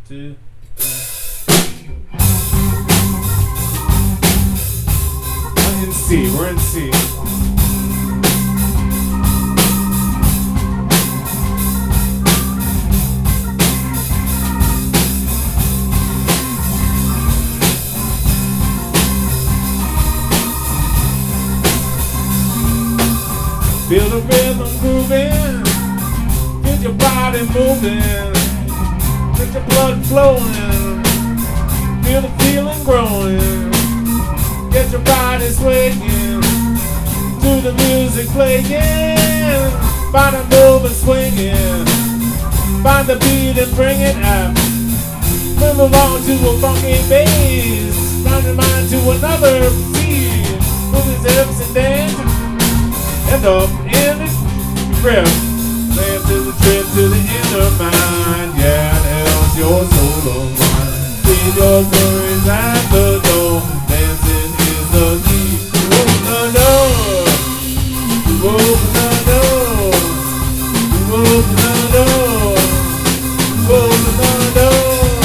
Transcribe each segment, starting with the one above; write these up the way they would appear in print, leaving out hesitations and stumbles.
2. We're in C. We're in C. Feel the rhythm grooving, get your body moving, get your blood flowing, feel the feeling growing, get your body swaying, to the music playing, find a move and swinging, find the beat and bring it up, move along to a funky bass, find your mind to another beat, move his hips and dance. End up in the grip. Land to the trip to the inner mind. Yeah, it helps your soul of mind. Leave your worries at the door. Dancing is the key. Open the door. Open the door. Open the door. Open the door.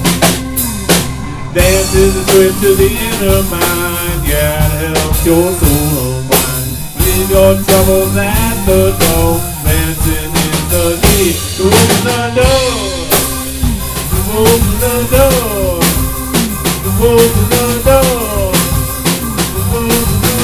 Dance is the trip to the inner mind. Yeah, it helps your soul of mind. Leave your troubles at the door. Dancing is the key. To open the door. To open the door. To open the door. To open the door.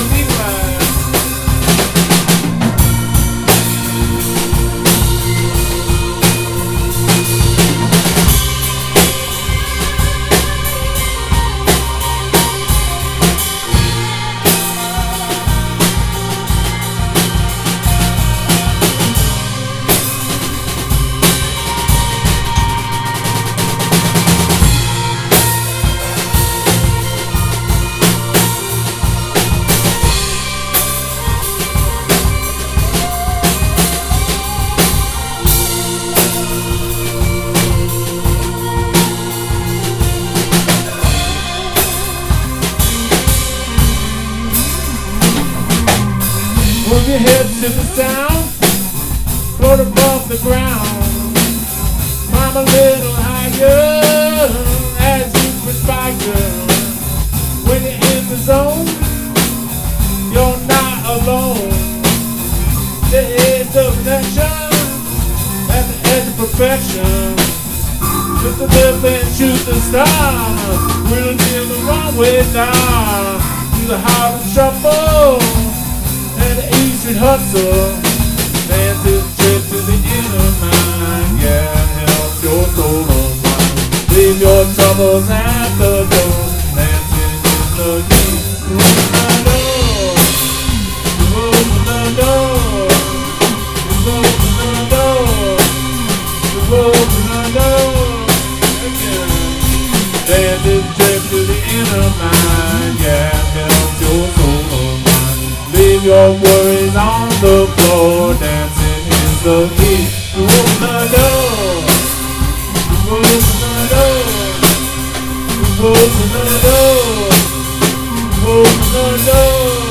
Move your hips to the sound, float above the ground, climb a little higher as you perspire. When you're in the zone, you're not alone. The edge of connection, at the edge of perfection. Just a lip and shoot the star, we'll deal the wrong way down to the heart of trouble. And the eastern hustle, dance is the trip to the inner mind. Yeah, it helps your soul unwind. Leave your troubles at the door. Dancing is the key. Open the door. Open the door. Open the door. Open the door. Again. Dance is the trip to the inner mind. Yeah, it helps your soul unwind. Leave your worries on the floor. Dancing is the key. To open the door. To open the door. To open the door. To open the door.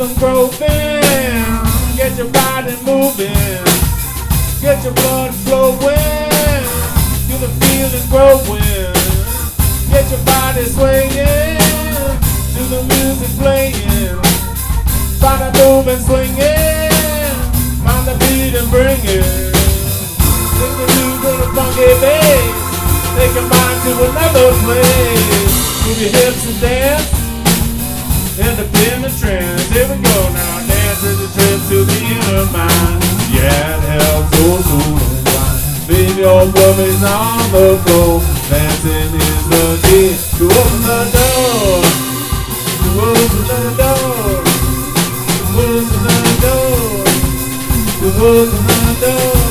rhythm groping. Get your body moving. Get your blood flowing. To the feeling growing. Get your body swinging. To the music playing. Body moving, swinging. Mind the beat and bring it. Sing the blues and the funky bass. Take your mind to another place. Move your hips and dance. Independent trance. Here we go now. Dance is a trip to the inner mind. Yeah, it helps your soul unwind. Leave your worries on the floor. Dancing is the key to open the door. To open the door. To open the door. To open the door.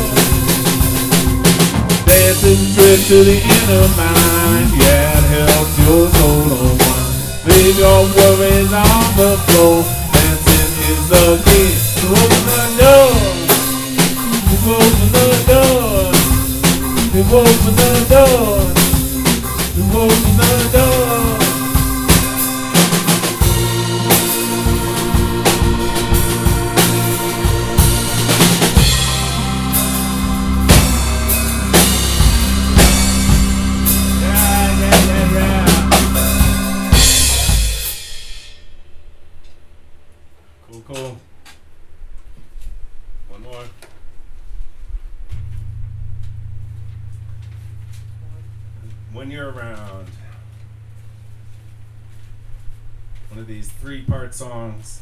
Dance is a trip to the inner mind. Yeah, it helps your soul unwind. Leave your worries on the floor. Dancing is the key to open the door. To open the door. To open the door. To open the door. Cool. One more. When you're around. One of these 3-part songs.